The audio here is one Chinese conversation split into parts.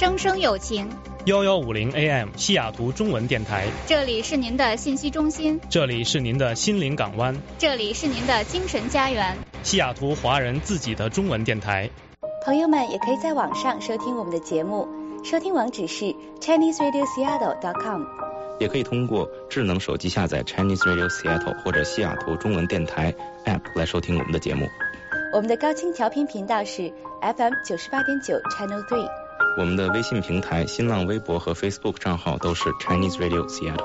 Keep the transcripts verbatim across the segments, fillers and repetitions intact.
声声有情。 幺幺五零 A M 西雅图中文电台， 这里是您的信息中心， 这里是您的心灵港湾， 这里是您的精神家园， 西雅图华人自己的中文电台。 朋友们也可以在网上收听我们的节目，收听网址是 Chinese Radio Seattle dot com， 也可以通过智能手机下载 Chinese Radio Seattle 或者西雅图中文电台 App 来收听我们的节目。 我们的高清调频频道是 F M 九十八点九 Channel three。 我们的微信平台、新浪微博和 Facebook 账号都是 Chinese Radio Seattle。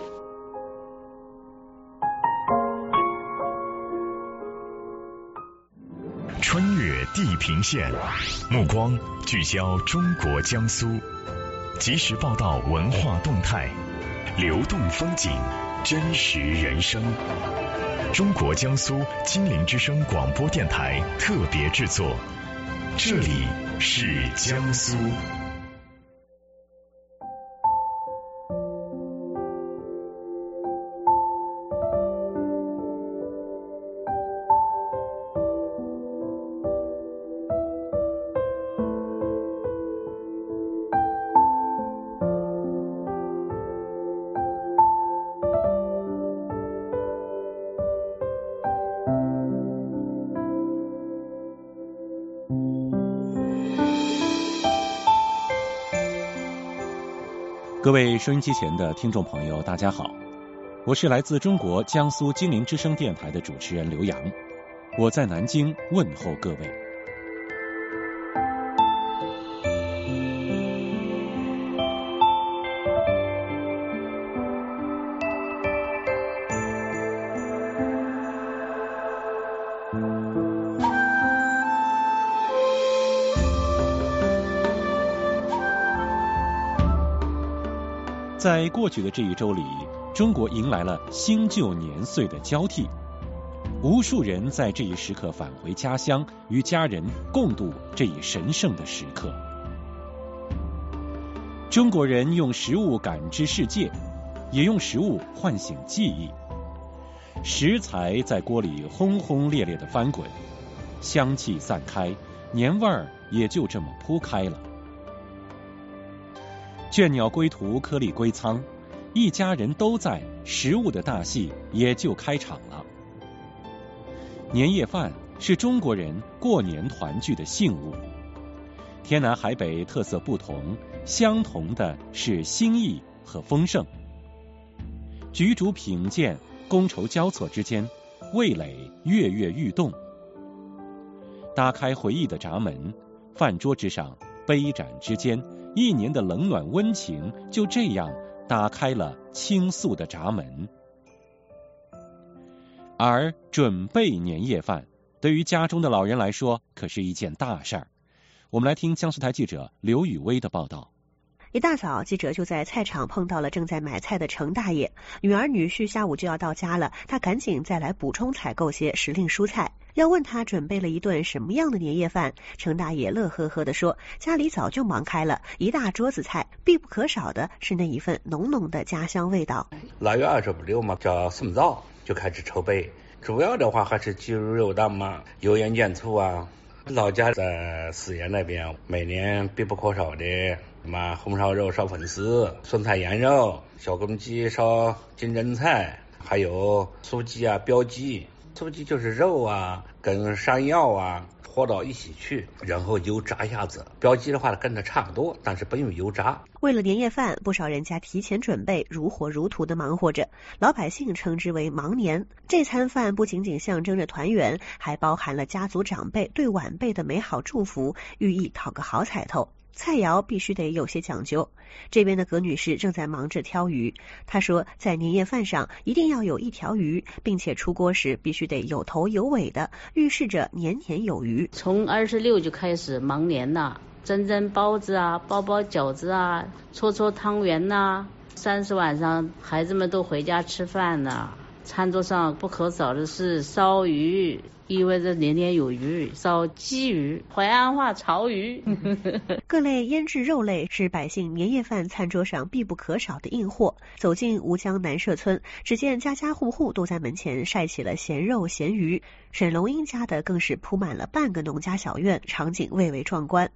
穿越地平线，目光聚焦中国江苏，及时报道文化动态，流动风景，真实人生。中国江苏金陵之声广播电台特别制作，这里是江苏。 各位收音机前的听众朋友，大家好，我是来自中国江苏金陵之声电台的主持人刘洋，我在南京问候各位。在过去的这一周里，中国迎来了新旧年岁的交替，无数人在这一时刻返回家乡，与家人共度这一神圣的时刻。中国人用食物感知世界，也用食物唤醒记忆。食材在锅里轰轰烈烈地翻滚，香气散开，年味儿也就这么铺开了。倦鸟归途，颗粒归仓，一家人都在，食物的大戏也就开场了。年夜饭是中国人过年团聚的信物，天南海北特色不同，相同的是心意和丰盛。举箸品鉴，觥筹交错之间，味蕾跃跃欲动。打开回忆的闸门，饭桌之上，杯盏之间，一年的冷暖温情就这样打开了倾诉的闸门。而准备年夜饭对于家中的老人来说可是一件大事儿。我们来听江苏台记者刘雨薇的报道。 一大早，记者就在菜场碰到了正在买菜的程大爷，女儿女婿下午就要到家了，他赶紧再来补充采购些时令蔬菜。要问他准备了一顿什么样的年夜饭，程大爷乐呵呵地说，家里早就忙开了，一大桌子菜，必不可少的是那一份浓浓的家乡味道。 腊月二十六嘛，叫送灶，就开始筹备，主要的话还是鸡肉肉档嘛，油盐酱醋啊。老家在四岩那边，每年必不可少的什么红烧肉烧粉丝、酸菜羊肉、小公鸡烧金针菜，还有酥鸡啊、标鸡。酥鸡就是肉啊跟山药啊和到一起去，然后油炸一下子。标鸡的话跟着差不多，但是不用油炸。 为了年夜饭，不少人家提前准备，如火如荼的忙活着，老百姓称之为忙年。这餐饭不仅仅象征着团圆，还包含了家族长辈对晚辈的美好祝福，寓意讨个好彩头。菜肴必须得有些讲究。这边的葛女士正在忙着挑鱼，她说在年夜饭上一定要有一条鱼，并且出锅时必须得有头有尾的，预示着年年有余。 从二十六就开始忙年了，蒸蒸包子啊，包包饺子啊，搓搓汤圆呐。三十晚上孩子们都回家吃饭了，餐桌上不可少的是烧鱼，意味着年年有余，烧鸡鱼，淮安话潮鱼。 各类腌制肉类是百姓年夜饭餐桌上必不可少的硬货。走进吴江南社村，只见家家户户都在门前晒起了咸肉咸鱼，沈龙英家的更是铺满了半个农家小院，场景蔚为壮观。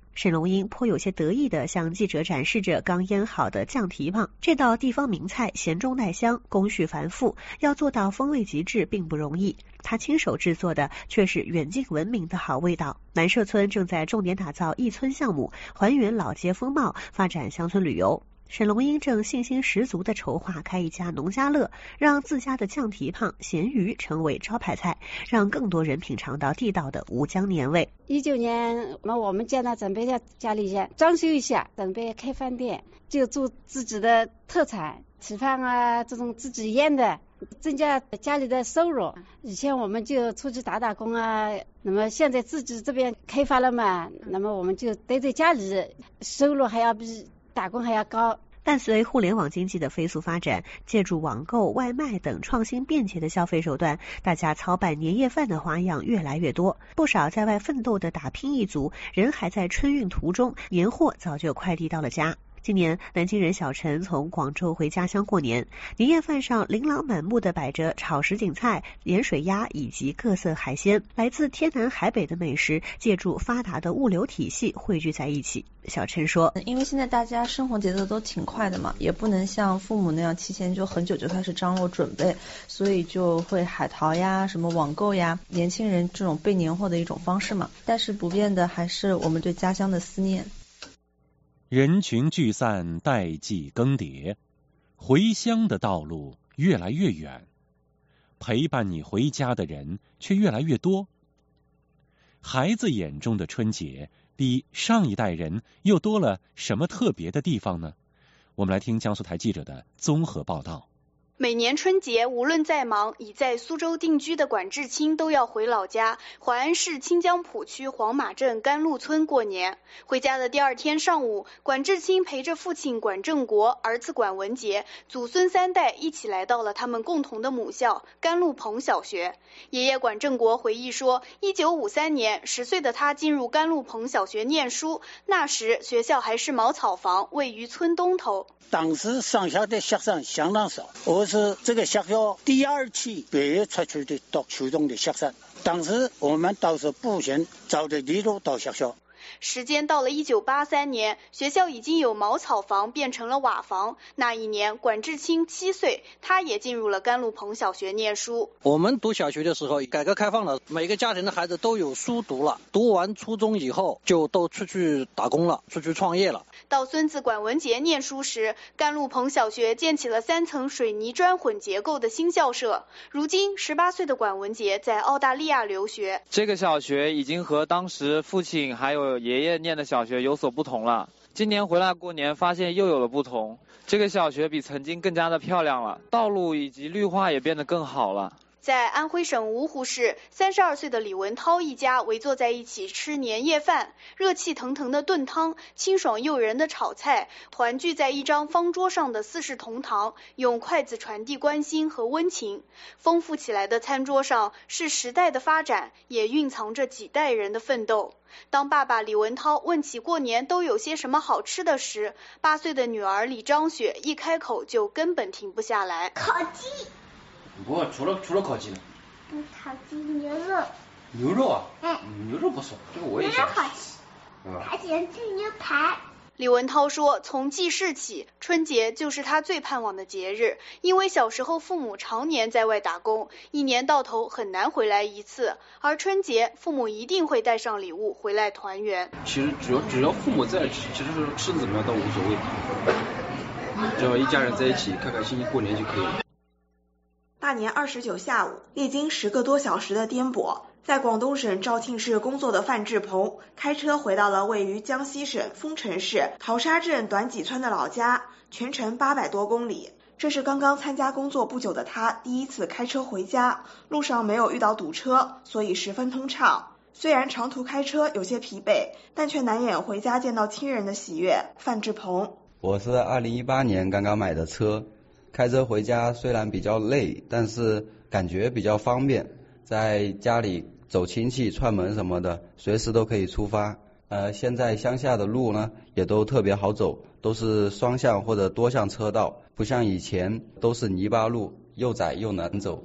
沈龙英颇有些得意地向记者展示着刚腌好的酱蹄膀。这道地方名菜咸中带香，工序繁复，要做到风味极致并不容易。他亲手制作的却是远近闻名的好味道。南社村正在重点打造一村项目，还原老街风貌，发展乡村旅游。沈龙英正信心十足地筹划开一家农家乐，让自家的酱蹄膀、咸鱼成为招牌菜，让更多人品尝到地道的吴江年味。 一九年，那我们家呢准备在家里先装修一下，准备开饭店，就做自己的特产，吃饭啊这种自己腌的，增加家里的收入。以前我们就出去打打工啊，那么现在自己这边开发了嘛，那么我们就待在家里，收入还要比打工还要高。 伴随互联网经济的飞速发展，借助网购、外卖等创新便捷的消费手段，大家操办年夜饭的花样越来越多。不少在外奋斗的打拼一族，人还在春运途中，年货早就快递到了家。今年，南京人小陈从广州回家乡过年，年夜饭上琳琅满目的摆着炒什锦菜、盐水鸭以及各色海鲜，来自天南海北的美食借助发达的物流体系汇聚在一起。小陈说， 因为现在大家生活节奏都挺快的嘛，也不能像父母那样提前就很久就开始张罗准备，所以就会海淘呀、什么网购呀，年轻人这种备年货的一种方式嘛。但是不变的还是我们对家乡的思念。 人群聚散，代际更迭，回乡的道路越来越远，陪伴你回家的人却越来越多。孩子眼中的春节，比上一代人又多了什么特别的地方呢？我们来听江苏台记者的综合报道。 每年春节，无论再忙，已在苏州定居的管志清都要回老家淮安市清江浦区黄马镇甘露村过年。回家的第二天上午，管志清陪着父亲管正国、儿子管文杰，祖孙三代一起来到了他们共同的母校甘露棚小学。爷爷管正国回忆说，一九五三年，十岁的他进入甘露棚小学念书，那时学校还是茅草房，位于村东头。 当时上下的学生相当少，我是这个学校第二期毕业出去的到初中的学生。当时我们都是步行走着地路到学校。 时间到了一九八三年，学校已经有茅草房变成了瓦房。那一年，管志清七岁，他也进入了甘露棚小学念书。 我们读小学的时候，改革开放了，每个家庭的孩子都有书读了。读完初中以后，就都出去打工了，出去创业了。 到孙子管文杰念书时，甘露棚小学建起了三层水泥砖混结构的新校舍。如今，十八岁的管文杰在澳大利亚留学。 这个小学已经和当时父亲还有爷爷念的小学有所不同了。今年回来过年，发现又有了不同。这个小学比曾经更加的漂亮了，道路以及绿化也变得更好了。 在安徽省芜湖市，三十二岁的李文涛一家围坐在一起吃年夜饭，热气腾腾的炖汤，清爽诱人的炒菜，团聚在一张方桌上的四世同堂，用筷子传递关心和温情。丰富起来的餐桌上，是时代的发展，也蕴藏着几代人的奋斗。当爸爸李文涛问起过年都有些什么好吃的时，八岁的女儿李张雪一开口就根本停不下来。 烤鸡。 不，除了除了烤鸡呢？ 嗯，烤鸡牛肉。 牛肉啊？ 嗯， 牛肉不错，这个我也想吃。 牛肉好吃，嗯、还喜欢吃牛排。 李文涛说，从记事起，春节就是他最盼望的节日，因为小时候父母常年在外打工，一年到头很难回来一次，而春节父母一定会带上礼物回来团圆。 其实只要只要父母在，其实吃的怎么样都无所谓，只要一家人在一起开开心心过年就可以了。 大年二十九下午，历经十个多小时的颠簸，在广东省肇庆市工作的范志鹏开车回到了位于江西省丰城市淘沙镇短脊村的老家，全程八百多公里。这是刚刚参加工作不久的他第一次开车回家，路上没有遇到堵车，所以十分通畅。虽然长途开车有些疲惫，但却难掩回家见到亲人的喜悦。范志鹏， 我是二零一八年刚刚买的车，开车回家虽然比较累，但是感觉比较方便，在家里走亲戚串门什么的，随时都可以出发。呃，现在乡下的路呢也都特别好走，都是双向或者多向车道，不像以前都是泥巴路，又窄又难走。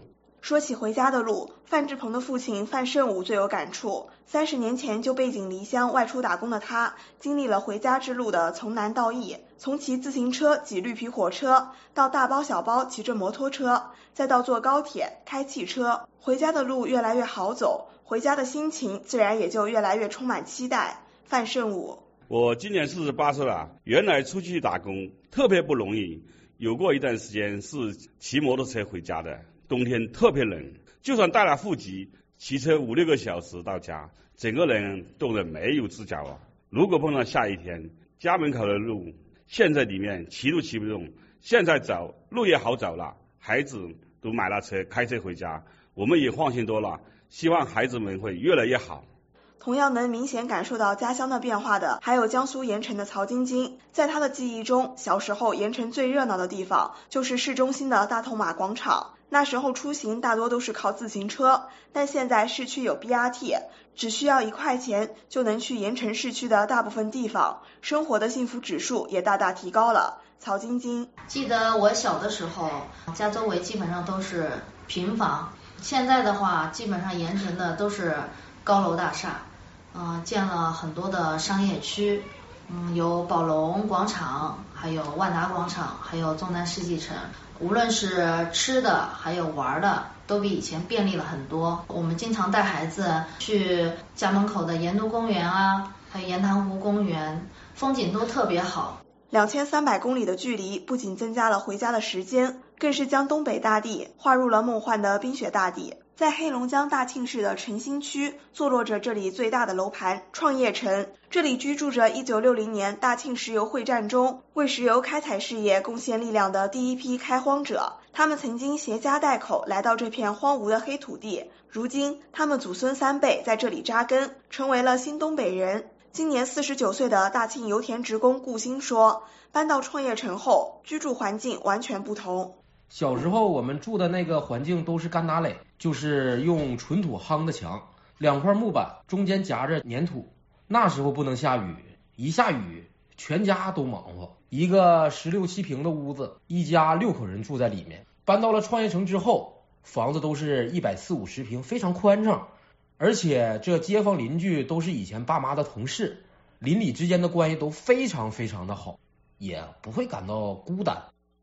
说起回家的路，范志鹏的父亲范胜武最有感触。三十年前就背井离乡外出打工的他，经历了回家之路的从南到易，从骑自行车挤绿皮火车，到大包小包骑着摩托车，再到坐高铁开汽车。回家的路越来越好走，回家的心情自然也就越来越充满期待。范胜武： 我今年四十八岁了，原来出去打工特别不容易，有过一段时间是骑摩托车回家的，冬天特别冷，就算带了户籍，骑车五六个小时到家，整个人冻得没有直角啊。如果碰到下雨天，家门口的路陷在里面，骑都骑不动。现在走路也好走了，孩子都买了车开车回家，我们也放心多了，希望孩子们会越来越好。 同样能明显感受到家乡的变化的，还有江苏盐城的曹晶晶。在他的记忆中，小时候盐城最热闹的地方就是市中心的大头马广场。那时候出行大多都是靠自行车，但现在市区有 B R T， 只需要一块钱就能去盐城市区的大部分地方，生活的幸福指数也大大提高了。曹晶晶： 记得我小的时候，家周围基本上都是平房，现在的话，基本上盐城的都是高楼大厦。嗯、呃，建了很多的商业区，嗯，有宝龙广场，还有万达广场，还有中南世纪城。无论是吃的还有玩的，都比以前便利了很多。我们经常带孩子去家门口的盐都公园啊，还有盐塘湖公园，风景都特别好。 两千三百公里的距离不仅增加了回家的时间，更是将东北大地划入了梦幻的冰雪大地。在黑龙江大庆市的城新区，坐落着这里最大的楼盘创业城。这里居住着一九六零年大庆石油会战中为石油开采事业贡献力量的第一批开荒者。他们曾经携家带口来到这片荒芜的黑土地，如今他们祖孙三辈在这里扎根，成为了新东北人。今年四十九岁的大庆油田职工顾兴说，搬到创业城后，居住环境完全不同。 小时候我们住的那个环境都是干打垒，就是用纯土夯的墙，两块木板中间夹着粘土。那时候不能下雨，一下雨全家都忙活。一个十六七平的屋子，一家六口人住在里面。搬到了创业城之后，房子都是一百四五十平，非常宽敞，而且这街坊邻居都是以前爸妈的同事，邻里之间的关系都非常非常的好，也不会感到孤单。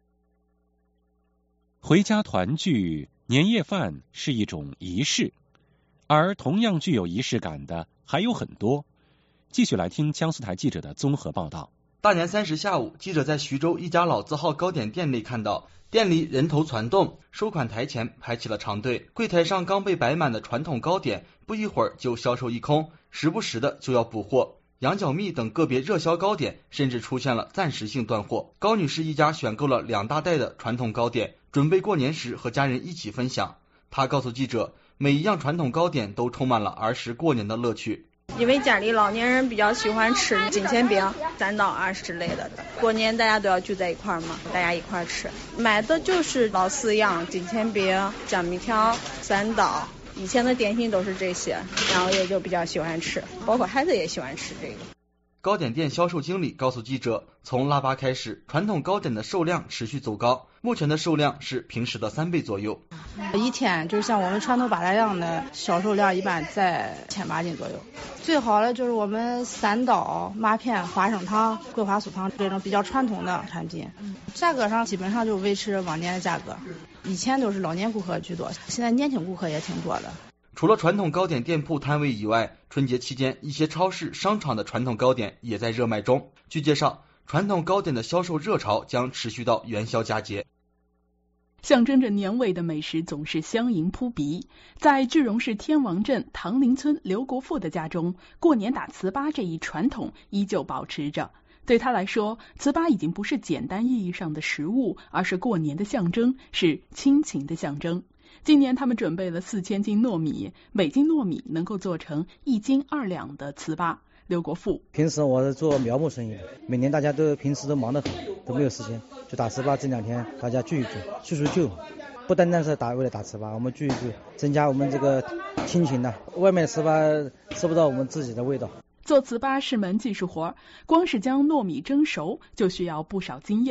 回家团聚，年夜饭是一种仪式，而同样具有仪式感的还有很多。继续来听江苏台记者的综合报道。 大年三十下午，记者在徐州一家老字号糕点店里看到，店里人头攒动，收款台前排起了长队，柜台上刚被摆满的传统糕点，不一会儿就销售一空，时不时的就要补货。羊角蜜等个别热销糕点甚至出现了暂时性断货。高女士一家选购了两大袋的传统糕点，准备过年时和家人一起分享。她告诉记者，每一样传统糕点都充满了儿时过年的乐趣。 因为家里老年人比较喜欢吃金钱饼、三枣啊之类的，过年大家都要聚在一块儿嘛，大家一块儿吃。买的就是老四样：金钱饼、江米条、三枣。以前的点心都是这些，然后也就比较喜欢吃，包括孩子也喜欢吃这个。 糕点店销售经理告诉记者，从腊八开始，传统糕点的售量持续走高，目前的售量是平时的三倍左右。 一天就是像我们传统八大样的销售量一般在千八斤左右。最好的就是我们三枣、麻片、花生糖、桂花酥糖这种比较传统的产品，价格上基本上就维持往年的价格。以前都是老年顾客居多，现在年轻顾客也挺多的。 除了传统糕点店铺摊位以外，春节期间一些超市、商场的传统糕点也在热卖中。据介绍，传统糕点的销售热潮将持续到元宵佳节。 象征着年味的美食总是香迎扑鼻。在句容市天王镇唐林村刘国富的家中，过年打糍粑这一传统依旧保持着。对他来说，糍粑已经不是简单意义上的食物，而是过年的象征，是亲情的象征。今年他们准备了四千斤糯米，每斤糯米能够做成一斤二两的糍粑。刘国富： 平时我是做苗木生意，每年大家都平时都忙得很，都没有时间，就打糍粑这两天大家聚一聚，叙叙旧。不单单是打为了打糍粑，我们聚一聚，增加我们这个亲情的。外面的糍粑吃不到我们自己的味道。 做糍粑是门技术活，光是将糯米蒸熟就需要不少经验。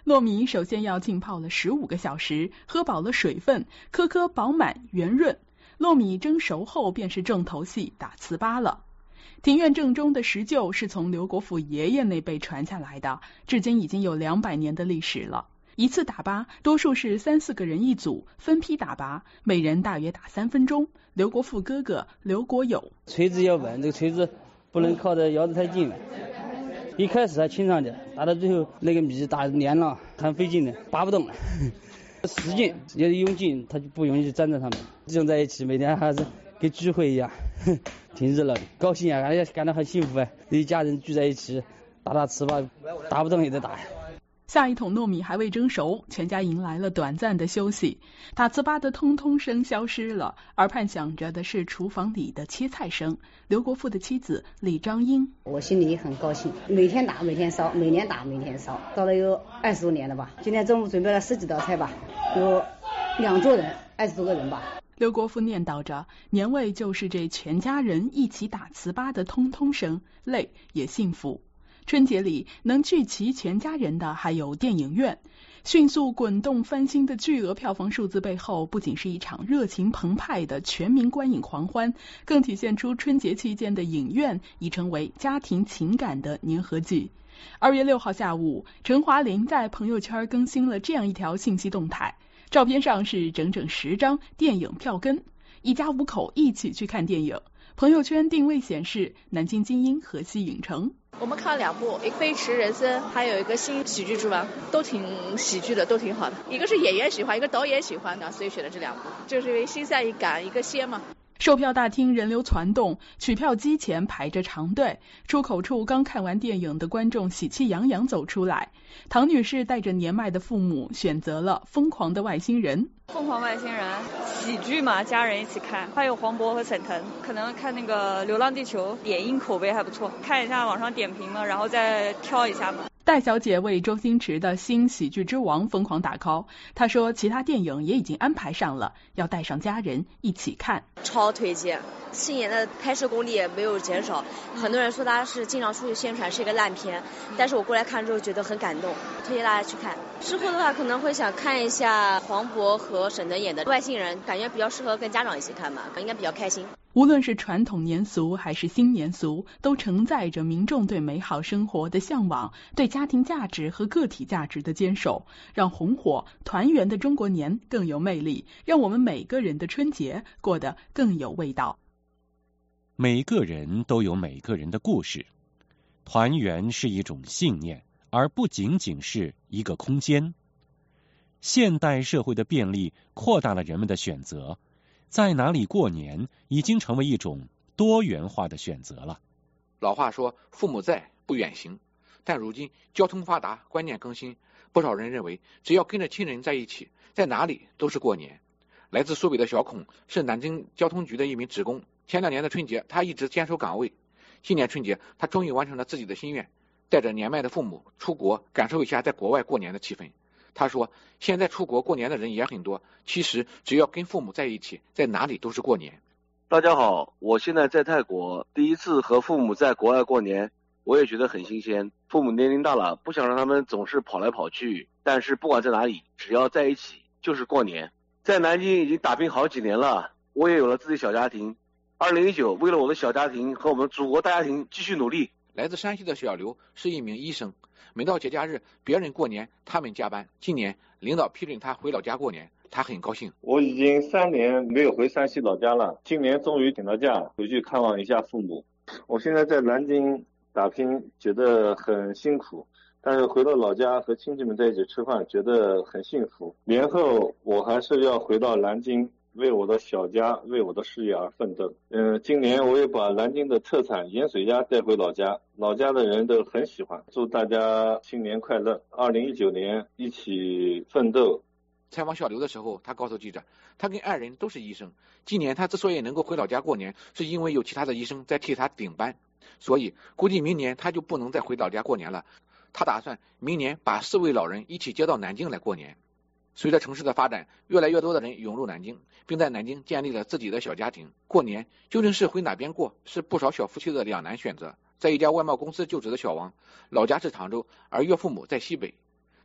糯米首先要浸泡了十五个小时，喝饱了水分，颗颗饱满圆润。糯米蒸熟后便是重头戏打糍粑了。庭院正中的石臼是从刘国富爷爷那辈传下来的，至今已经有两百年的历史了。一次打粑多数是三四个人一组，分批打粑，每人大约打三分钟。刘国富哥哥刘国友， 锤子要稳，这个锤子不能靠着腰子太近了。一开始还轻上点，打到最后那个米打黏了，很费劲的，拔不动了。使劲也得用劲，它就不容易就粘在上面。聚在一起，每天还是跟聚会一样，挺热闹的，高兴啊，感觉感到很幸福啊！一家人聚在一起，打打糍粑，打不动也得打。 下一桶糯米还未蒸熟，全家迎来了短暂的休息。打糍粑的通通声消失了，耳畔响着的是厨房里的切菜声。刘国富的妻子李章英， 我心里很高兴，每天打每天烧，每年打每天烧，烧了有二十多年了吧。今天中午准备了十几道菜吧，有两桌人，二十多个人吧。 刘国富念叨着，年味就是这全家人一起打糍粑的通通声，累也幸福。春节里能聚齐全家人的还有电影院。迅速滚动翻新的巨额票房数字背后，不仅是一场热情澎湃的全民观影狂欢，更体现出春节期间的影院已成为家庭情感的粘合剂。二月六号下午，陈华霖在朋友圈更新了这样一条信息动态，照片上是整整十张电影票根，一家五口一起去看电影。朋友圈定位显示南京金鹰河西影城。 我们看了两部，一个《飞驰人生》，还有一个新喜剧之王，都挺喜剧的，都挺好的。一个是演员喜欢，一个导演喜欢的，所以选了这两部，就是因为心塞一感，一个鲜嘛。 售票大厅人流攒动，取票机前排着长队，出口处刚看完电影的观众喜气洋洋走出来。唐女士带着年迈的父母选择了《疯狂的外星人》。 疯狂外星人喜剧嘛，家人一起看，还有黄渤和沈腾，可能看那个《流浪地球》，点映口碑还不错，看一下网上点评嘛，然后再挑一下嘛。 戴小姐为周星驰的新喜剧之王疯狂打 call， 她说其他电影也已经安排上了，要带上家人一起看。 超推荐，去年的拍摄功力也没有减少，很多人说他是经常出去宣传是一个烂片，但是我过来看之后觉得很感动，推荐大家去看。之后的话可能会想看一下黄渤和沈腾演的外星人，感觉比较适合跟家长一起看嘛，应该比较开心。 无论是传统年俗还是新年俗，都承载着民众对美好生活的向往，对家庭价值和个体价值的坚守，让红火团圆的中国年更有魅力，让我们每个人的春节过得更有味道。 每个人都有每个人的故事，团圆是一种信念，而不仅仅是一个空间。现代社会的便利扩大了人们的选择，在哪里过年已经成为一种多元化的选择了。 老话说父母在不远行，但如今交通发达，观念更新，不少人认为只要跟着亲人在一起，在哪里都是过年。来自苏北的小孔是南京交通局的一名职工，前两年的春节他一直坚守岗位，今年春节他终于完成了自己的心愿，带着年迈的父母出国感受一下在国外过年的气氛。他说现在出国过年的人也很多，其实只要跟父母在一起，在哪里都是过年。 大家好，我现在在泰国，第一次和父母在国外过年，我也觉得很新鲜。父母年龄大了，不想让他们总是跑来跑去，但是不管在哪里，只要在一起就是过年。在南京已经打拼好几年了，我也有了自己小家庭。二零一九，为了我的小家庭和我们祖国大家庭继续努力。 来自山西的小刘是一名医生，每到节假日，别人过年，他们加班。今年领导批准他回老家过年，他很高兴。 我已经三年没有回山西老家了，今年终于请到假，回去看望一下父母。我现在在南京打拼，觉得很辛苦，但是回到老家和亲戚们在一起吃饭，觉得很幸福。年后我还是要回到南京，为我的小家，为我的事业而奋斗。嗯，今年我也把南京的特产盐水鸭带回老家，老家的人都很喜欢。祝大家新年快乐，二零一九年一起奋斗。 采访小刘的时候，他告诉记者，他跟爱人都是医生，今年他之所以能够回老家过年，是因为有其他的医生在替他顶班，所以估计明年他就不能再回老家过年了。他打算明年把四位老人一起接到南京来过年。随着城市的发展，越来越多的人涌入南京，并在南京建立了自己的小家庭。过年究竟是回哪边过，是不少小夫妻的两难选择。在一家外贸公司就职的小王，老家是常州，而岳父母在西北。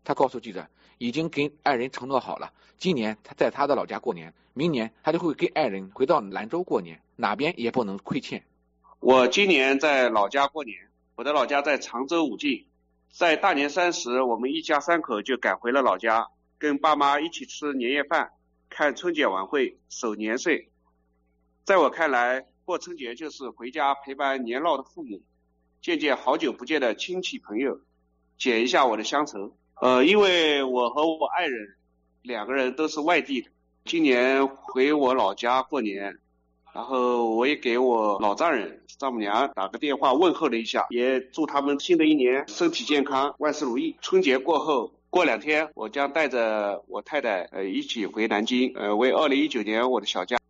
他告诉记者，已经跟爱人承诺好了，今年他在他的老家过年，明年他就会跟爱人回到兰州过年，哪边也不能亏欠。 我今年在老家过年，我的老家在常州武进，在大年三十，我们一家三口就赶回了老家，跟爸妈一起吃年夜饭，看春节晚会，守年岁。在我看来，过春节就是回家陪伴年老的父母，见见好久不见的亲戚朋友，解一下我的乡愁。呃，因为我和我爱人两个人都是外地的，今年回我老家过年，然后我也给我老丈人丈母娘打个电话问候了一下，也祝他们新的一年身体健康，万事如意。春节过后过两天，我将带着我太太呃一起回南京，呃为二零一九年我的小家。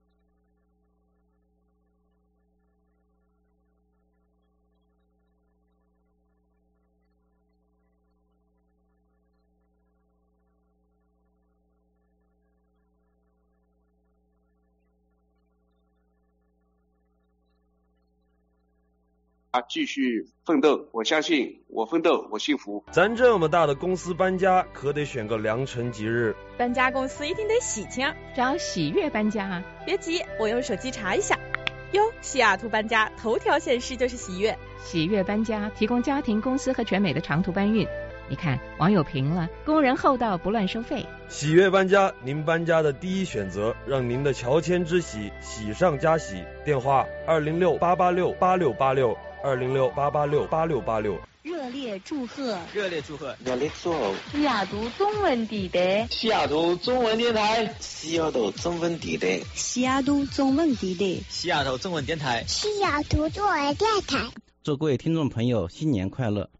啊，继续奋斗，我相信我奋斗，我幸福。 咱这么大的公司搬家，可得选个良辰吉日。 搬家公司一定得喜庆， 找喜悦搬家啊！ 别急，我用手机查一下。哟，西雅图搬家，头条显示就是喜悦。 喜悦搬家提供家庭、公司和全美的长途搬运。你看，网友评了，工人厚道，不乱收费。 喜悦搬家，您搬家的第一选择，让您的乔迁之喜喜上加喜。电话：二零六八八六八六八六。二零六八八六八六八六， 热烈祝贺！ 热烈祝贺！ 热烈祝贺！ 西雅图中文地带， 西雅图中文电台， 西雅图中文地带， 西雅图中文地带， 西雅图中文电台， 西雅图中文电台。 祝各位听众朋友新年快乐！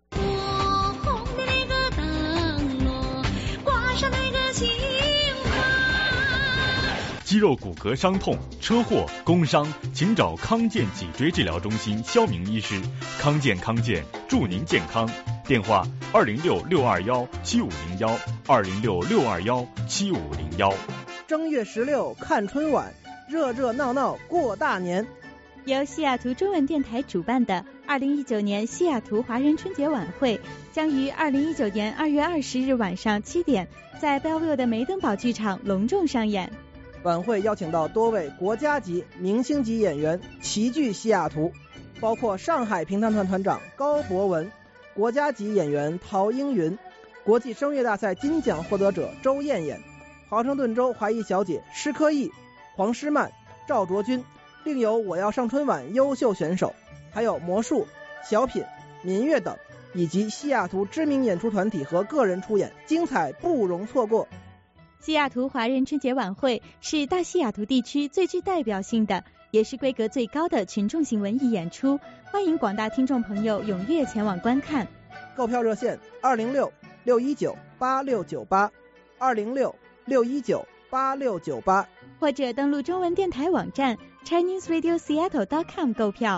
肌肉骨骼伤痛、车祸、工伤，请找康健脊椎治疗中心肖明医师。康健康健，祝您健康。电话：二零六六二幺七五零幺，二零六六二幺七五零幺。 正月十六看春晚，热热闹闹过大年。 由西雅图中文电台主办的二零一九年西雅图华人春节晚会，将于二零一九年二月二十日晚上七点，在 Bellevue 的梅登堡剧场隆重上演。 晚会邀请到多位国家级、明星级演员齐聚西雅图，包括上海评弹团团长高博文、国家级演员陶英云、国际声乐大赛金奖获得者周燕燕、华盛顿州华裔小姐施科义、黄诗曼、赵卓君，另有我要上春晚优秀选手，还有魔术、小品、民乐等，以及西雅图知名演出团体和个人出演，精彩不容错过。 西雅图华人春节晚会是大西雅图地区最具代表性的，也是规格最高的群众性文艺演出，欢迎广大听众朋友踊跃前往观看。 购票热线：二零六六一九八六九八，二零六六一九八六九八， 或者登录中文电台网站 Chinese Radio Seattle dot com 购票。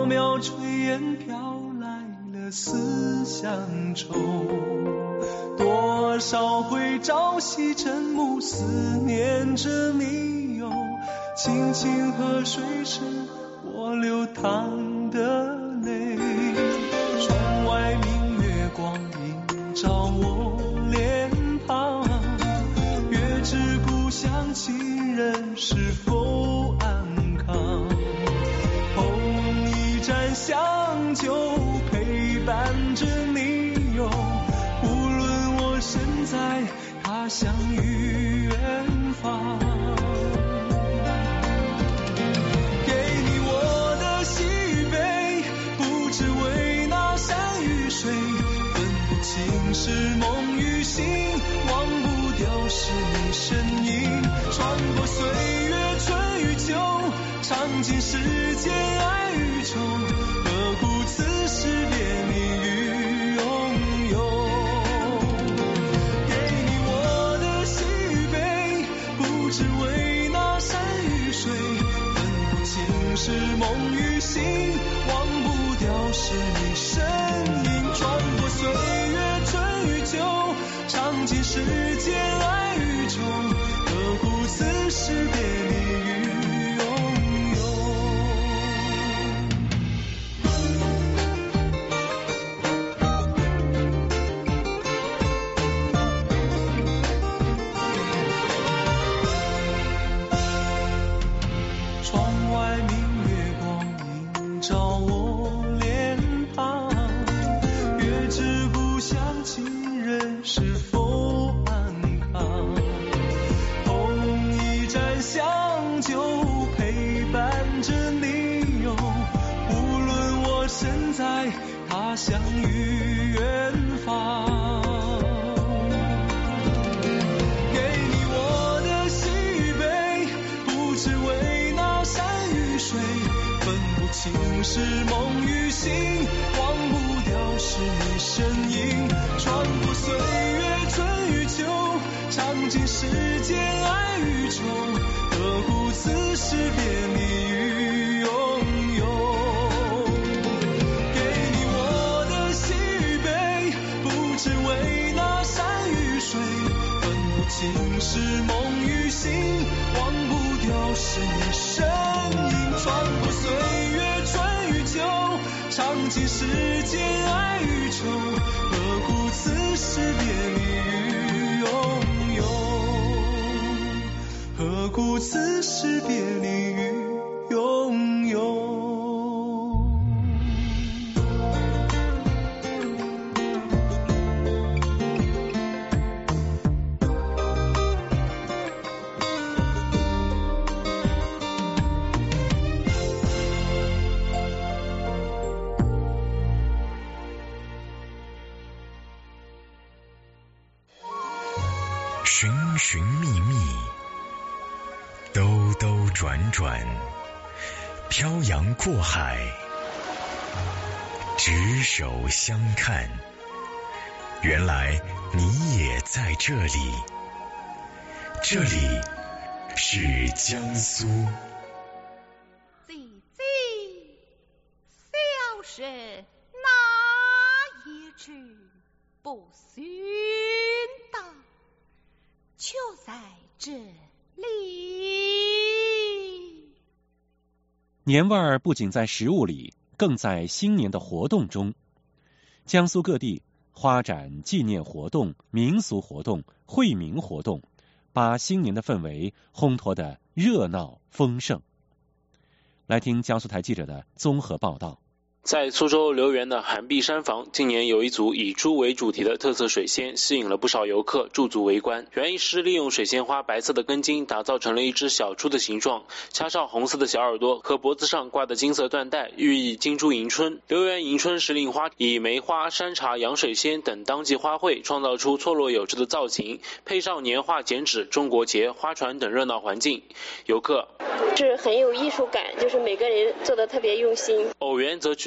袅袅炊烟飘来了思乡愁，多少回朝夕枕暮，思念着你哟。清清河水是我流淌的泪，窗外明月光映照我脸庞，月知故乡亲人是否安康。捧一盏香酒陪伴着你哟，无论我身在他乡与远方。给你我的喜杯，不只为那山与水，分不清是梦与醒，忘不掉是你身影。穿过岁月春与秋，尝尽世间爱与愁，何苦此时别离与拥有。给你我的喜杯，不只为那山与水，分不清是梦与醒，忘不掉是你身影。穿过岁月春与秋，尝尽世间爱与愁，何苦此时别离与拥有。窗外明月光映照我脸庞，月知故乡亲人是否安康。捧一盏香酒陪伴着你哟，无论我身在他乡与远方。给你我的喜杯，不只为那山与水，分不清是梦与醒，忘不掉是你身影。穿过岁月春与秋，尝尽世间爱与愁，何苦此时别离与拥有。给你我的喜杯，不只为那山与水，分不清是梦与醒，忘不掉是你身影。穿过岁月春与秋，尝尽世间爱与愁，何苦此时别离与拥有。何苦此时别离与拥有。 寻寻觅觅，兜兜转转，漂洋过海，执手相看。原来你也在这里，这里是江苏。 姐姐，小生哪一句不寻到，就在这里。 年味儿不仅在食物里，更在新年的活动中。江苏各地花展、纪念活动、民俗活动、惠民活动，把新年的氛围烘托得热闹丰盛。来听江苏台记者的综合报道。 在苏州留园的寒碧山房，今年有一组以猪为主题的特色水仙，吸引了不少游客驻足围观。园艺师利用水仙花白色的根茎，打造成了一只小猪的形状，加上红色的小耳朵和脖子上挂的金色缎带，寓意金猪迎春。留园迎春时令花以梅花、山茶、洋水仙等当季花卉，创造出错落有致的造型，配上年画、剪纸、中国结、花船等热闹环境，游客是很有艺术感，就是每个人做的特别用心。 偶园则举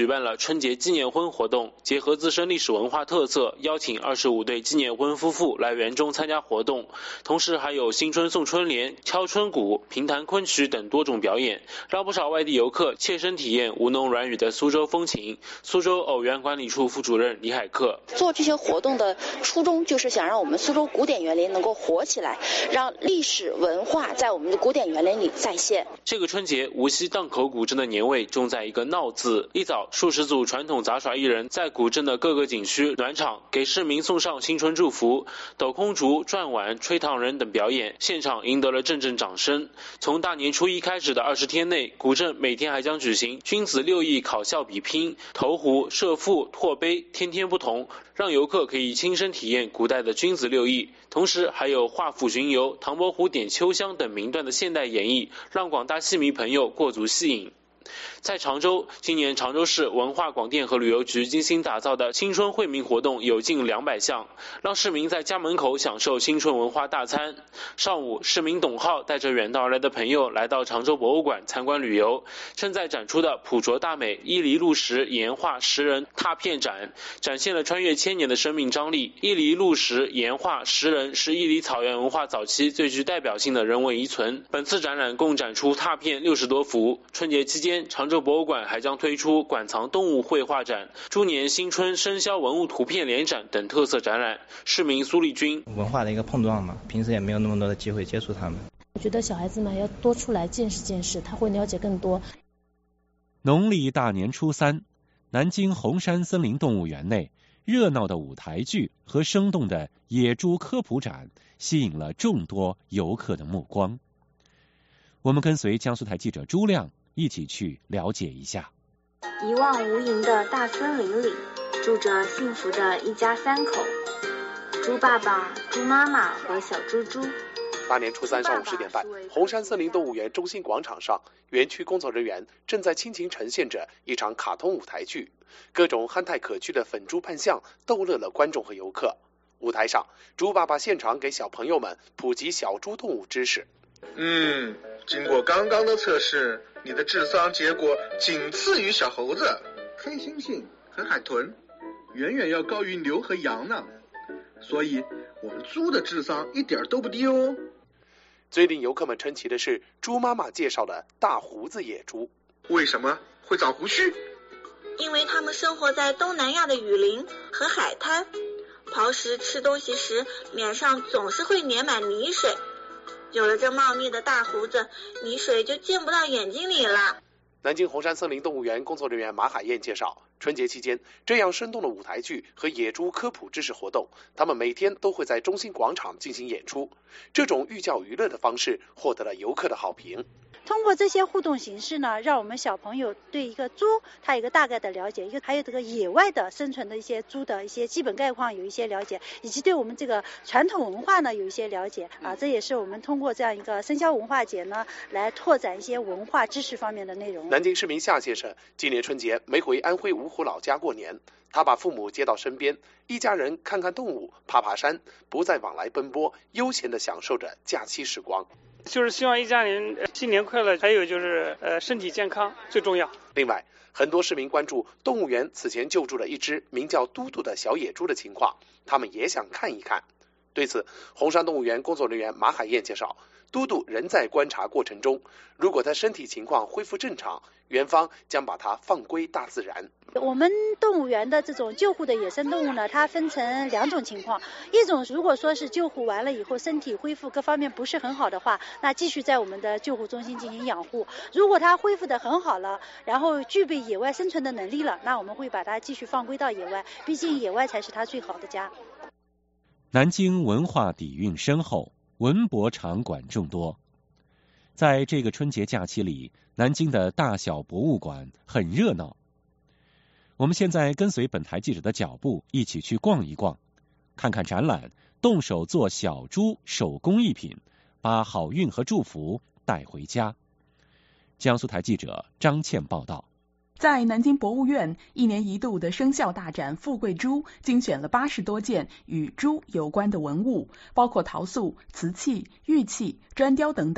举办了春节纪念婚活动，结合自身历史文化特色，邀请二十五对纪念婚夫妇来园中参加活动，同时还有新春送春联、敲春鼓、评弹昆曲等多种表演，让不少外地游客切身体验吴侬软语的苏州风情。苏州偶园管理处副主任李海克： 做这些活动的初衷就是想让我们苏州古典园林能够活起来，让历史文化在我们的古典园林里再现。 这个春节，无锡荡口古镇的年味重在一个闹字。一早，数十组传统杂耍艺人在古镇的各个景区暖场，给市民送上新春祝福，抖空竹、转碗、吹糖人等表演，现场赢得了阵阵掌声。从大年初一开始的二十天内，古镇每天还将举行君子六艺考校比拼，投壶、射覆、拓杯，天天不同，让游客可以亲身体验古代的君子六艺。同时还有画府巡游、唐伯虎点秋香等名段的现代演绎，让广大戏迷朋友过足戏瘾。在常州，今年常州市文化广电和旅游局精心打造的新春惠民活动有近两百项，让市民在家门口享受新春文化大餐。上午，市民董浩带着远道而来的朋友来到常州博物馆参观旅游，正在展出的朴拙大美伊犁鹿石岩画石人拓片展，展现了穿越千年的生命张力。伊犁鹿石岩画石人是伊犁草原文化早期最具代表性的人文遗存。本次展览共展出拓片六十多幅。春节期间，常州博物馆还将推出馆藏动物绘画展、猪年新春生肖文物图片联展等特色展览。市民苏丽君： 文化的一个碰撞嘛，平时也没有那么多的机会接触他们。 我觉得小孩子们要多出来见识见识，他会了解更多。 农历大年初三，南京红山森林动物园内热闹的舞台剧和生动的野猪科普展吸引了众多游客的目光。我们跟随江苏台记者朱亮一起去了解一下。 一望无垠的大森林里，住着幸福的一家三口：猪爸爸、猪妈妈和小猪猪。 大年初三上午十点半，红山森林动物园中心广场上，园区工作人员正在倾情呈现着一场卡通舞台剧，各种憨态可趣的粉猪扮相逗乐了观众和游客。舞台上，猪爸爸现场给小朋友们普及小猪动物知识。 嗯，经过刚刚的测试，你的智商结果仅次于小猴子、黑猩猩和海豚，远远要高于牛和羊呢。所以，我们猪的智商一点都不低哦。 最令游客们称奇的是猪妈妈介绍的大胡子野猪。 为什么会长胡须？ 因为它们生活在东南亚的雨林和海滩，刨食吃东西时脸上总是会粘满泥水。有了这茂密的大胡子，泥水就溅不到眼睛里了。 南京红山森林动物园工作人员马海燕介绍，春节期间，这样生动的舞台剧和野猪科普知识活动，他们每天都会在中心广场进行演出。这种寓教于乐的方式获得了游客的好评。 通过这些互动形式呢，让我们小朋友对一个猪它有一个大概的了解，一个还有这个野外的生存的一些猪的一些基本概况有一些了解，以及对我们这个传统文化呢有一些了解啊，这也是我们通过这样一个生肖文化节呢来拓展一些文化知识方面的内容。 南京市民夏先生今年春节没回安徽芜湖老家过年，他把父母接到身边，一家人看看动物，爬爬山，不再往来奔波，悠闲地享受着假期时光。 就是希望一家人新年快乐，还有就是呃身体健康最重要。 另外，很多市民关注动物园此前救助了一只名叫嘟嘟的小野猪的情况，他们也想看一看。对此，红山动物园工作人员马海燕介绍，嘟嘟仍在观察过程中，如果它身体情况恢复正常，园方将把它放归大自然。 我们动物园的这种救护的野生动物呢，它分成两种情况，一种如果说是救护完了以后身体恢复各方面不是很好的话，那继续在我们的救护中心进行养护。如果它恢复的很好了，然后具备野外生存的能力了，那我们会把它继续放归到野外，毕竟野外才是它最好的家。 南京文化底蕴深厚，文博场馆众多。在这个春节假期里，南京的大小博物馆很热闹。我们现在跟随本台记者的脚步，一起去逛一逛，看看展览，动手做小猪手工艺品，把好运和祝福带回家。江苏台记者张倩报道。 在南京博物院，一年一度的生肖大展“富贵猪”精选了八十多件与猪有关的文物，包括陶塑、瓷器、玉器、砖雕等等。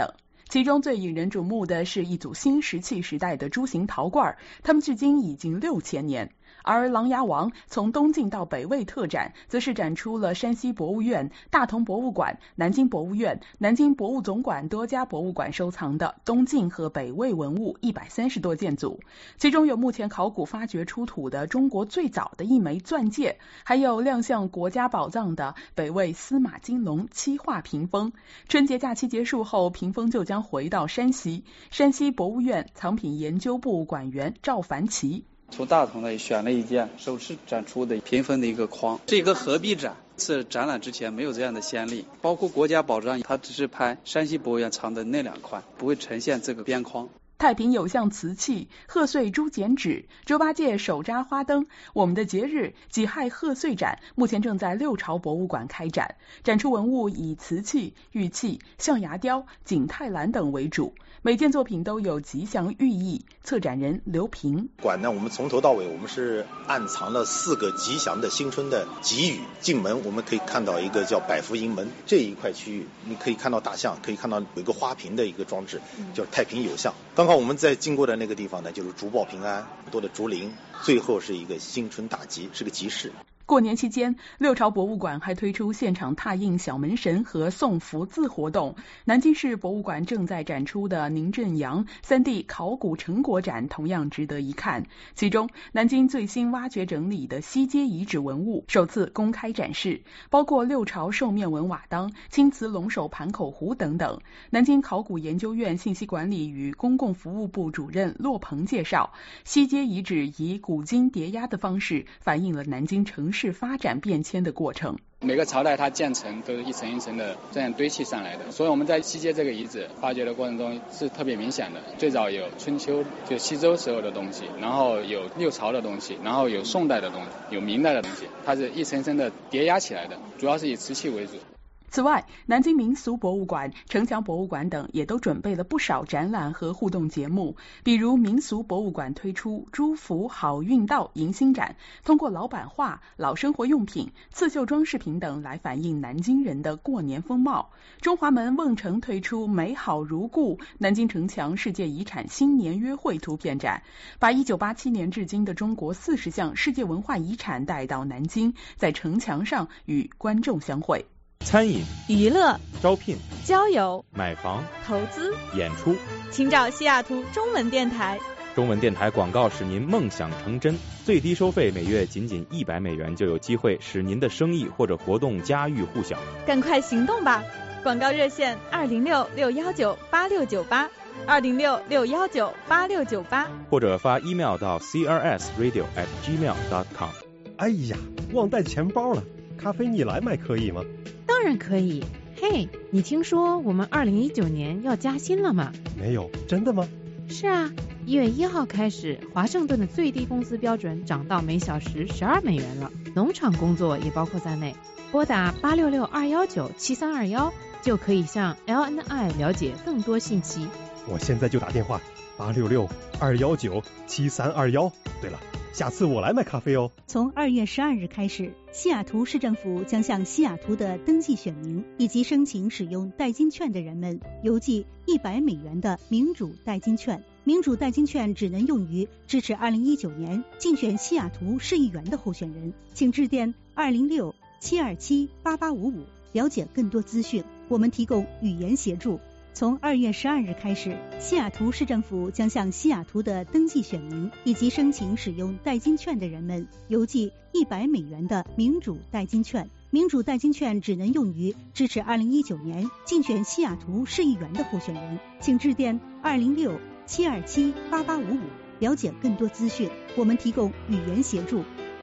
其中最引人瞩目的是一组新石器时代的猪形陶罐，它们距今已经六千年。而琅琊王从东晋到北魏特展，则是展出了山西博物院、大同博物馆、南京博物院、南京博物总馆多家博物馆收藏的东晋和北魏文物一百三十多件组，其中有目前考古发掘出土的中国最早的一枚钻戒，还有亮相国家宝藏的北魏司马金龙漆画屏风。春节假期结束后，屏风就将回到山西。山西博物院藏品研究部馆员赵凡奇。 从大同呢选了一件首次展出的屏风的一个框，是一个合璧展，是展览之前没有这样的先例，包括国家宝藏，它只是拍山西博物院藏的那两块，不会呈现这个边框。 太平有象瓷器、贺岁猪剪纸、猪八戒手扎花灯、我们的节日己亥贺岁展目前正在六朝博物馆开展，展出文物以瓷器、玉器、象牙雕、景泰蓝等为主，每件作品都有吉祥寓意。策展人刘平， 馆呢，我们从头到尾我们是暗藏了四个吉祥的新春的吉语。进门我们可以看到一个叫百福迎门，这一块区域你可以看到大象，可以看到有一个花瓶的一个装置，叫太平有象。刚刚我们在经过的那个地方呢，就是竹报平安，很多的竹林，最后是一个新春大吉，是个集市。 过年期间，六朝博物馆还推出现场拓印小门神和送福字活动。南京市博物馆正在展出的宁振阳三 D 考古成果展同样值得一看。其中，南京最新挖掘整理的西街遗址文物首次公开展示，包括六朝兽面纹瓦当、青瓷龙首盘口壶等等。南京考古研究院信息管理与公共服务部主任骆鹏介绍，西街遗址以古今叠压的方式反映了南京城市是发展变迁的过程。 每个朝代它建成都是一层一层的这样堆砌上来的，所以我们在西街这个遗址发掘的过程中是特别明显的。最早有春秋就西周时候的东西，然后有六朝的东西，然后有宋代的东西，有明代的东西，它是一层层的叠压起来的，主要是以瓷器为主。 此外，南京民俗博物馆、城墙博物馆等也都准备了不少展览和互动节目，比如民俗博物馆推出朱福好运到迎新展，通过老板画、老生活用品、刺绣装饰品等来反映南京人的过年风貌。中华门瓮城推出美好如故南京城墙世界遗产新年约会图片展，把一九八七年至今的中国四十项世界文化遗产带到南京，在城墙上与观众相会。 餐饮、 娱乐、 招聘、 交友、 买房、 投资、 演出， 请找西雅图中文电台。 中文电台广告使您梦想成真，最低收费每月仅仅一百美元，就有机会使您的生意或者活动家喻户晓。 赶快行动吧！广告热线二零六六幺九八六九八，二零六六幺九八六九八， 或者发 email 到 c r s radio at gmail dot com。 哎呀，忘带钱包了，咖啡你来买可以吗？ 当然可以。嘿，你听说我们二零一九年要加薪了吗？ 没有，真的吗？ 是啊，一月一号开始，华盛顿的最低工资标准涨到每小时十二美元了，农场工作也包括在内。拨打八六六二幺九七三二幺就可以向 L N I 了解更多信息。 我现在就打电话，八六六二幺九七三二幺。对了，下次我来买咖啡哦。 从二月十二日开始，西雅图市政府将向西雅图的登记选民以及申请使用代金券的人们邮寄一百美元的民主代金券。民主代金券只能用于支持二零一九年竞选西雅图市议员的候选人，请致电二零六七二七八八五五了解更多资讯。我们提供语言协助。从二月十二日开始，西雅图市政府将向西雅图的登记选民以及申请使用代金券的人们邮寄一百美元的民主代金券。民主代金券只能用于支持二零一九年竞选西雅图市议员的候选人，请致电二零六七二七八八五五了解更多资讯。我们提供语言协助。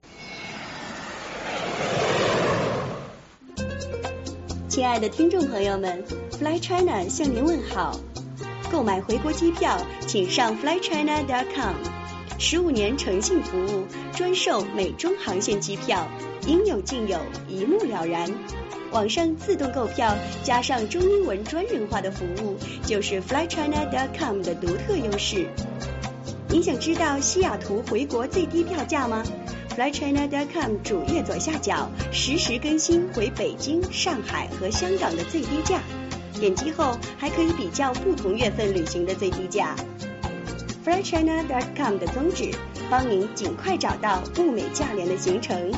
亲爱的听众朋友们， Fly China 向您问好。购买回国机票，请上 fly china dot com。十五年诚信服务，专售美中航线机票，应有尽有，一目了然。网上自动购票加上中英文专人化的服务，就是 fly china dot com 的独特优势。您想知道西雅图回国最低票价吗？fly china dot com 主页左下角实时更新回北京、上海和香港的最低价。 点击后还可以比较不同月份旅行的最低价。fly china dot com 的宗旨，帮您尽快找到物美价廉的行程。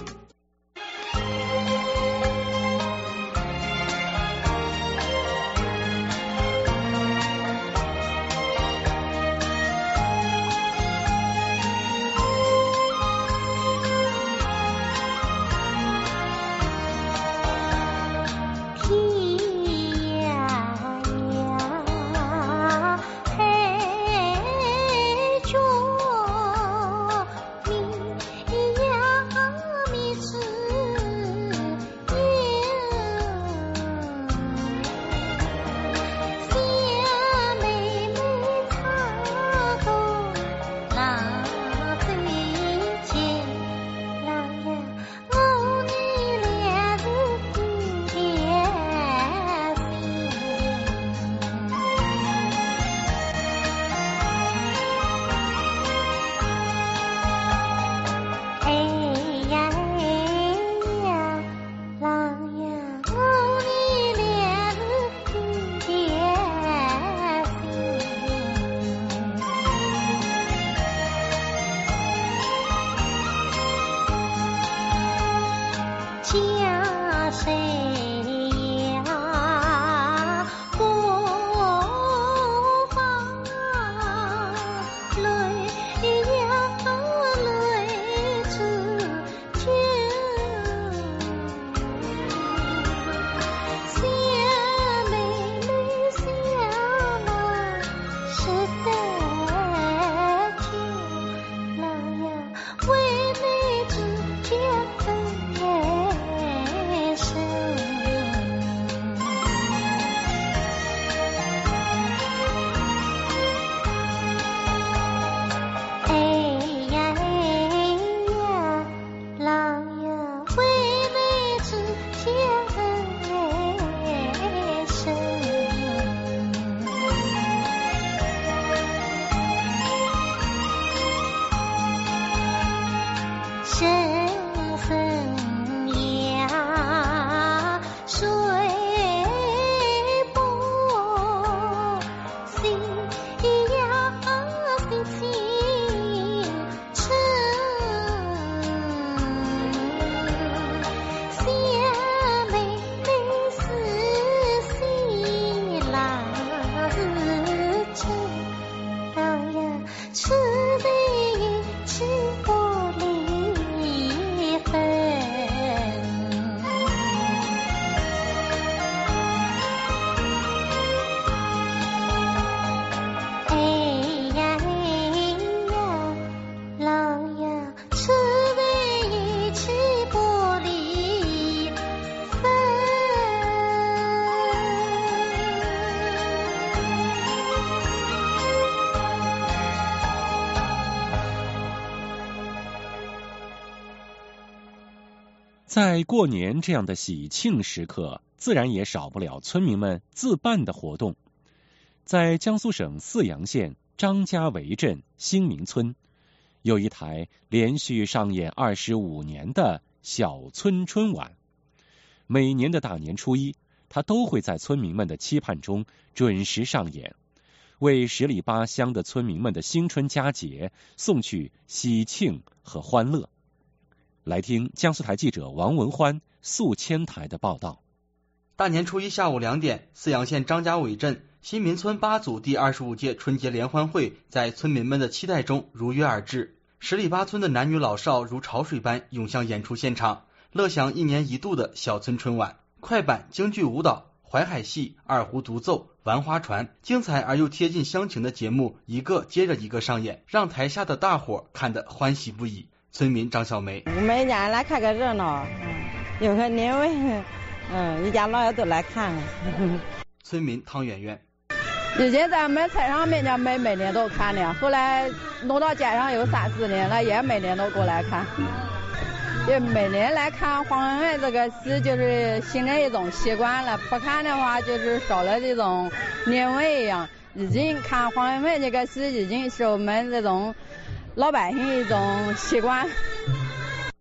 在过年这样的喜庆时刻，自然也少不了村民们自办的活动。在江苏省泗阳县张家围镇新民村，有一台连续上演二十五年的小村春晚。每年的大年初一，它都会在村民们的期盼中准时上演，为十里八乡的村民们的新春佳节送去喜庆和欢乐。来听江苏台记者王文欢宿迁台的报道。 大年初一下午两点，泗阳县张家围镇新民村八组第二十五届春节联欢会在村民们的期待中如约而至。十里八村的男女老少如潮水般涌向演出现场，乐享一年一度的小村春晚。快板、京剧舞蹈、淮海戏、二胡独奏、玩花船，精彩而又贴近乡情的节目一个接着一个上演，让台下的大伙看得欢喜不已。村民张小梅， 每年来看个热闹，有个年味，嗯，一家老小都来看。 村民汤圆圆， 以前在买菜上面家每每年都看的，后来弄到街上有三四年了，也每年都过来看。也每年来看黄文文这个戏，就是形成一种习惯了，不看的话就是少了这种年味一样。已经看黄文文这个戏，已经是我们这种老百姓一种习惯。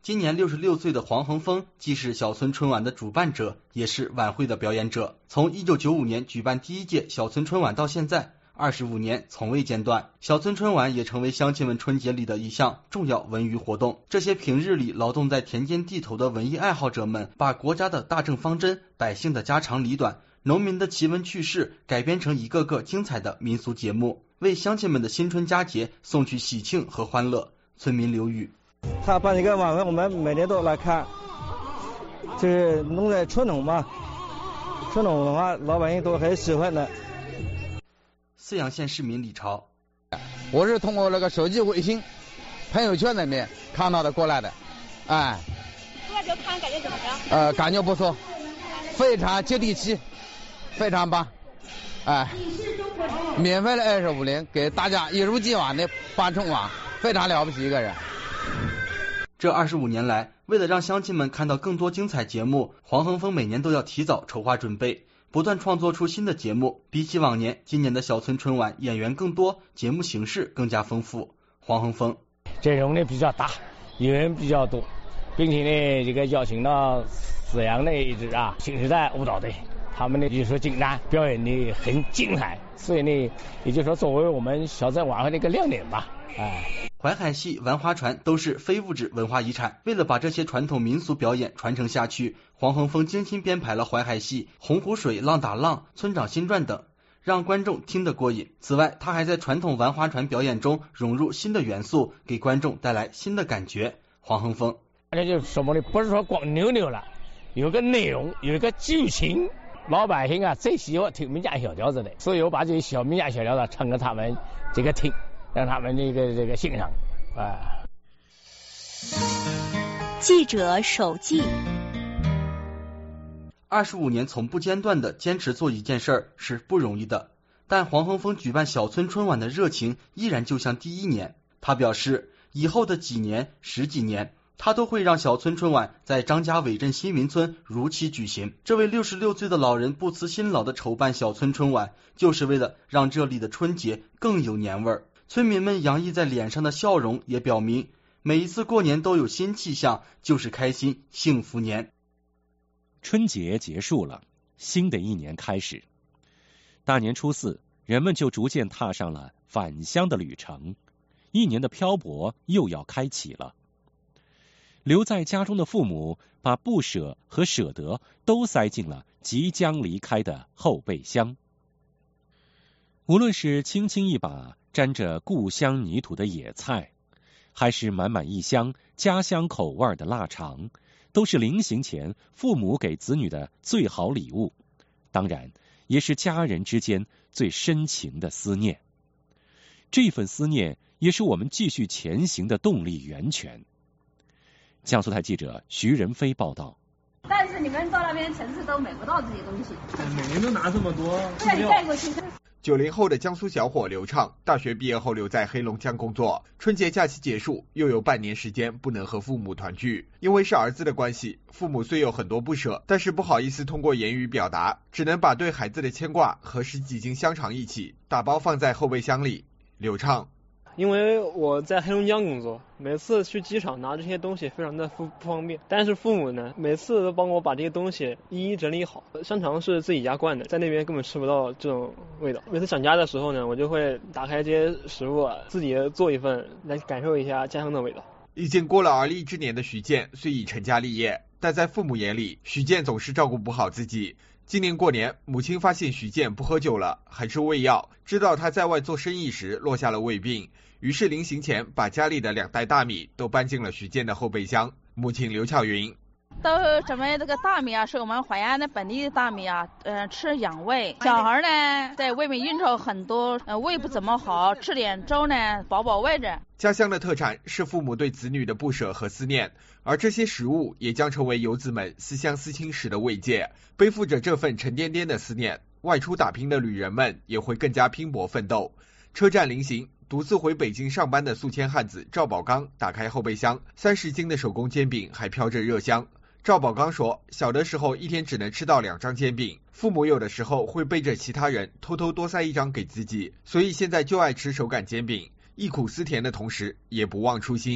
今年六十六岁的黄恒峰既是小村春晚的主办者，也是晚会的表演者。从一九九五年举办第一届小村春晚到现在，二十五年从未间断。小村春晚也成为乡亲们春节里的一项重要文娱活动。这些平日里劳动在田间地头的文艺爱好者们，把国家的大政方针、百姓的家长里短、农民的奇闻趣事改编成一个个精彩的民俗节目，为乡亲们的新春佳节送去喜庆和欢乐。村民刘宇， 他办这个晚会，我们每年都来看，就是弄在传统嘛，传统文化老百姓都很喜欢的。 泗阳县市民李朝， 我是通过那个手机微信、朋友圈里面看到的过来的，哎， 过来就看，感觉怎么样？ 呃，感觉不错，非常接地气，非常棒，哎，免费的二十五年，给大家一如既往的办春晚，非常了不起一个人。 这二十五年来，为了让乡亲们看到更多精彩节目，黄恒峰每年都要提早筹划准备，不断创作出新的节目。比起往年，今年的小村春晚演员更多，节目形式更加丰富。黄恒峰阵容呢比较大，演员比较多，并且呢这个邀请到泗阳的一支啊新时代舞蹈队，他们呢就是说精湛，表演的很精彩，所以呢也就是说作为我们小镇晚会的一个亮点吧。哎， 淮海戏、玩花船都是非物质文化遗产。为了把这些传统民俗表演传承下去，黄恒峰精心编排了淮海戏、洪湖水、浪打浪、村长新传等，让观众听得过瘾。此外，他还在传统玩花船表演中融入新的元素，给观众带来新的感觉。黄恒峰， 那就什么呢？不是说光扭扭了，有个内容，有一个剧情。老百姓啊最喜欢听民间小调子的，所以我把这些小民间小调子唱给他们这个听，让他们这个这个欣赏啊。 记者手记。 二十五年从不间断的坚持做一件事儿是不容易的，但黄恒峰举办小村春晚的热情依然就像第一年。他表示，以后的几年、十几年，他都会让小村春晚在张家尾镇新民村如期举行。这位六十六岁的老人不辞辛劳的筹办小村春晚，就是为了让这里的春节更有年味儿。村民们洋溢在脸上的笑容也表明，每一次过年都有新气象，就是开心幸福年。 春节结束了，新的一年开始。大年初四，人们就逐渐踏上了返乡的旅程，一年的漂泊又要开启了。留在家中的父母，把不舍和舍得都塞进了即将离开的后备箱。无论是轻轻一把沾着故乡泥土的野菜，还是满满一箱家乡口味的腊肠，都是临行前父母给子女的最好礼物，当然也是家人之间最深情的思念。这份思念也是我们继续前行的动力源泉。江苏台记者徐仁飞报道。 但是你们到那边城市都买不到这些东西， 每年都拿这么多， 对，你带过去。 九零后的江苏小伙刘畅，大学毕业后留在黑龙江工作。春节假期结束，又有半年时间不能和父母团聚。因为是儿子的关系，父母虽有很多不舍，但是不好意思通过言语表达，只能把对孩子的牵挂和十几斤香肠一起打包放在后备箱里。刘畅， 因为我在黑龙江工作，每次去机场拿这些东西非常的不不方便，但是父母呢，每次都帮我把这些东西一一整理好。香肠是自己家灌的，在那边根本吃不到这种味道。每次想家的时候呢，我就会打开这些食物，自己做一份来感受一下家乡的味道。 已经过了而立之年的徐健虽已成家立业，但在父母眼里，徐健总是照顾不好自己。今年过年，母亲发现徐健不喝酒了，还吃胃药，知道他在外做生意时落下了胃病，于是临行前把家里的两袋大米都搬进了徐健的后备箱。母亲刘巧云， 都准备这个大米啊，是我们淮安的本地的大米啊，呃，吃养胃。小孩呢，在外面应酬很多，呃，胃不怎么好，吃点粥呢，饱饱胃着。 家乡的特产是父母对子女的不舍和思念，而这些食物也将成为游子们思乡思亲时的慰藉。背负着这份沉甸甸的思念，外出打拼的旅人们也会更加拼搏奋斗。车站临行，独自回北京上班的宿迁汉子赵宝刚打开后备箱，三十斤的手工煎饼还飘着热香。赵宝刚说，小的时候一天只能吃到两张煎饼，父母有的时候会背着其他人偷偷多塞一张给自己，所以现在就爱吃手擀煎饼，忆苦思甜的同时也不忘初心。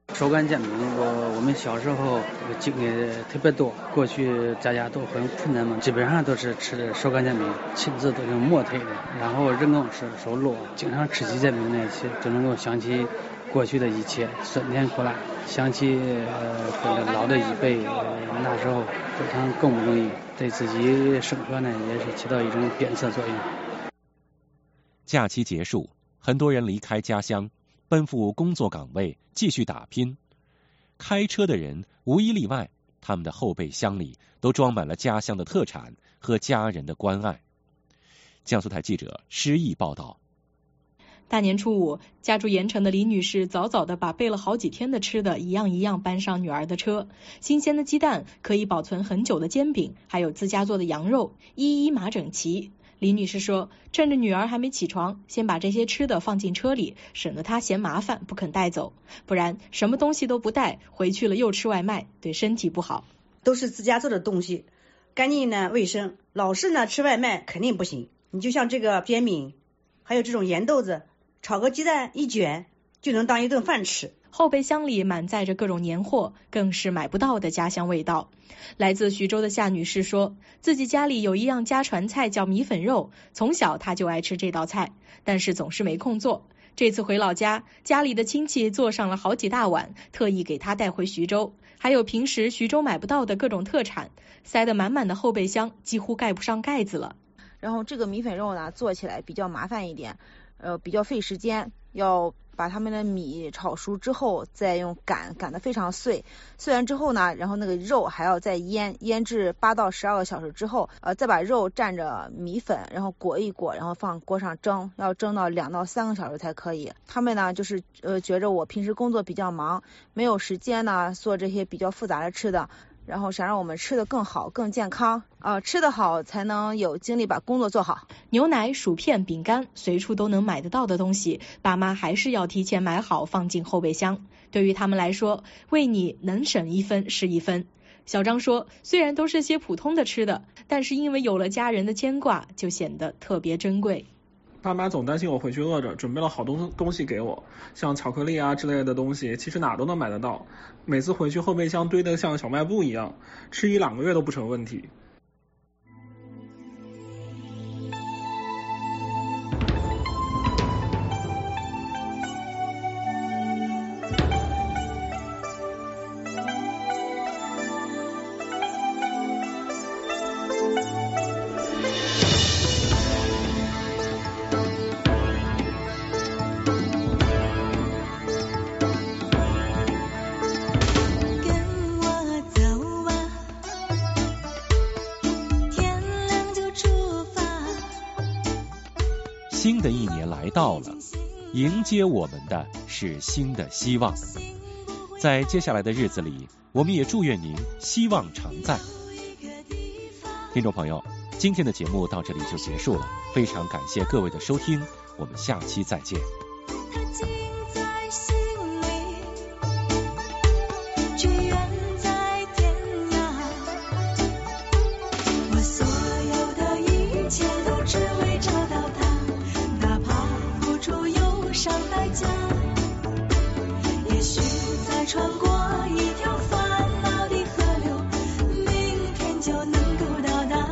手干煎饼，我我们小时候经历特别多，过去家家都很困难嘛，基本上都是吃手干煎饼，亲自都是磨推的，然后人工手手烙，经常吃起煎饼那些，就能够想起过去的一切酸甜苦辣，想起呃老的一辈、呃、那时候非常更不容易，对自己生活呢也是起到一种鞭策作用。 假期结束，很多人离开家乡，奔赴工作岗位，继续打拼。开车的人无一例外，他们的后备箱里都装满了家乡的特产和家人的关爱。江苏台记者施毅报道。 大年初五，家住盐城的李女士早早的把备了好几天的吃的一样一样搬上女儿的车，新鲜的鸡蛋，可以保存很久的煎饼，还有自家做的羊肉，一一码整齐。李女士说，趁着女儿还没起床，先把这些吃的放进车里，省得她嫌麻烦不肯带走，不然什么东西都不带，回去了又吃外卖，对身体不好。 都是自家做的东西，干净呢，卫生，老是呢吃外卖肯定不行。你就像这个煎饼，还有这种盐豆子，炒个鸡蛋一卷就能当一顿饭吃。 后备箱里满载着各种年货，更是买不到的家乡味道。来自徐州的夏女士说，自己家里有一样家传菜叫米粉肉，从小她就爱吃这道菜，但是总是没空做。这次回老家，家里的亲戚做上了好几大碗，特意给她带回徐州，还有平时徐州买不到的各种特产，塞得满满的后备箱，几乎盖不上盖子了。 然后这个米粉肉呢，做起来比较麻烦一点，呃，比较费时间，要把他们的米炒熟之后，再用擀擀得非常碎，碎完之后呢，然后那个肉还要再腌，腌制八到十二个小时之后，呃，再把肉蘸着米粉，然后裹一裹，然后放锅上蒸，要蒸到两到三个小时才可以。他们呢，就是呃觉着我平时工作比较忙，没有时间呢做这些比较复杂的吃的。然后想让我们吃得更好更健康，呃，吃得好才能有精力把工作做好。 牛奶、薯片、饼干，随处都能买得到的东西，爸妈还是要提前买好放进后备箱。对于他们来说，为你能省一分是一分。小张说，虽然都是些普通的吃的，但是因为有了家人的牵挂，就显得特别珍贵。 爸妈总担心我回去饿着，准备了好多东西给我，像巧克力啊之类的东西，其实哪都能买得到。每次回去后备箱堆得像小卖部一样，吃一两个月都不成问题。 新的一年来到了，迎接我们的是新的希望。在接下来的日子里，我们也祝愿您希望常在。听众朋友，今天的节目到这里就结束了，非常感谢各位的收听，我们下期再见。 穿过一条烦恼的河流，明天就能够到达。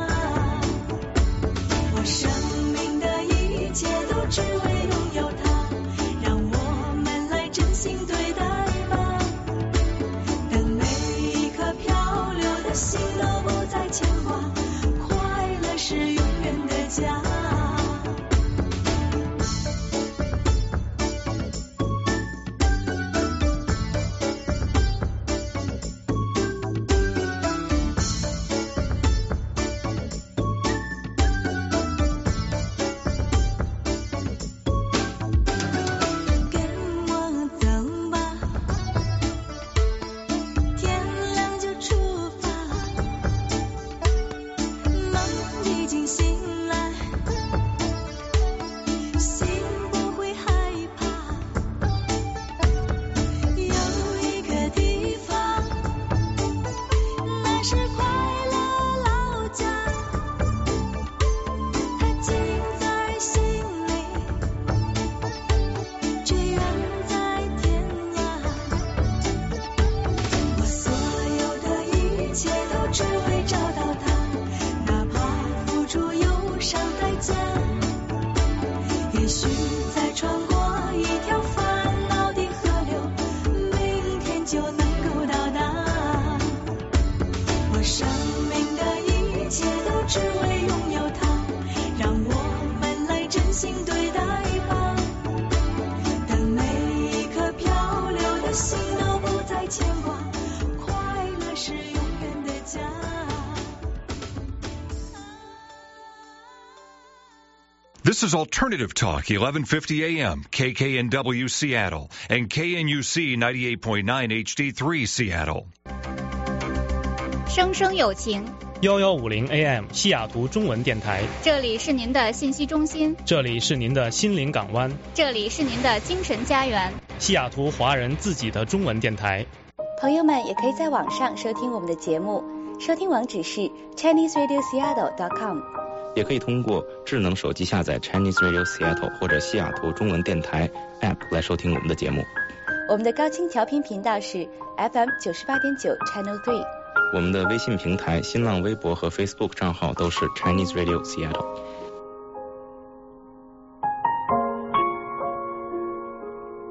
我生命的一切都只为拥有它，让我们来真心对待吧。等每一颗漂流的心都不再牵挂，快乐是永远的家。 只为找到他，哪怕付出忧伤代价。也许再穿过一条烦恼的河流，明天就能够到达。我生命的一切都只为拥有它，让我们来真心对待吧。等每一颗漂流的心都不再牵挂，快乐是永远的家。 This is Alternative Talk, eleven fifty A M, K K N W Seattle, and K N U C ninety-eight point nine H D three Seattle. 生生有情， 幺幺五零 A M 西雅图中文电台。 这里是您的信息中心， 这里是您的心灵港湾， 这里是您的精神家园。 西雅图华人自己的中文电台。 朋友们也可以在网上收听我们的节目，收听网址是 Chinese Radio Seattle dot com。 也可以通过智能手机下载 Chinese Radio Seattle 或者西雅图中文电台 App 来收听我们的节目。 我们的高清调频频道是 F M 九十八点九 Channel three。 我们的微信平台、新浪微博和 Facebook 账号都是 Chinese Radio Seattle。